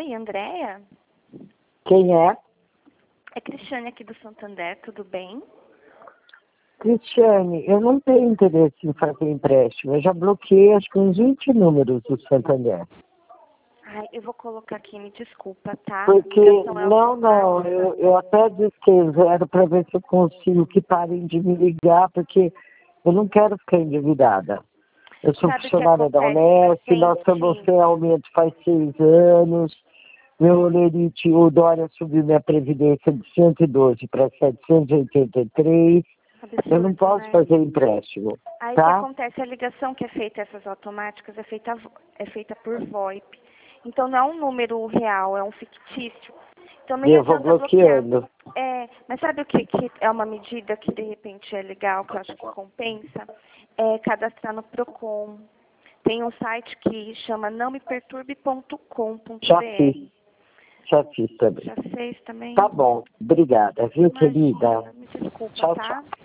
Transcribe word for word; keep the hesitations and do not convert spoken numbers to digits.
Oi, Andréia? Quem é? É Cristiane aqui do Santander, tudo bem? Cristiane, eu não tenho interesse em fazer empréstimo. Eu já bloqueei acho que uns vinte números do Santander. Ai, eu vou colocar aqui, me desculpa, tá? Porque, Ligação é não, não, eu, eu até disquei zero para ver se eu consigo que parem de me ligar, porque eu não quero ficar endividada. Eu sou Sabe o que funcionária da acontece, Unesp, nós gente? estamos sem aumento faz seis anos. Meu olerite, o Dória subiu minha previdência de cento e doze para setecentos e oitenta e três. Eu não Absurdo, posso né? fazer empréstimo, Aí o que tá? acontece, a ligação que é feita, essas automáticas, é feita, é feita por VoIP. Então não é um número real, é um fictício. Então E nem eu vou adianta bloquear. bloqueando. É, mas sabe o que, que é uma medida que de repente é legal, que eu acho que compensa? É cadastrar no Procon. Tem um site que chama não me perturbe ponto com ponto Já fiz, br. já fiz também. Já fez também? Tá bom, obrigada, viu, querida? Imagina, me desculpa, Tchau, tá? tchau.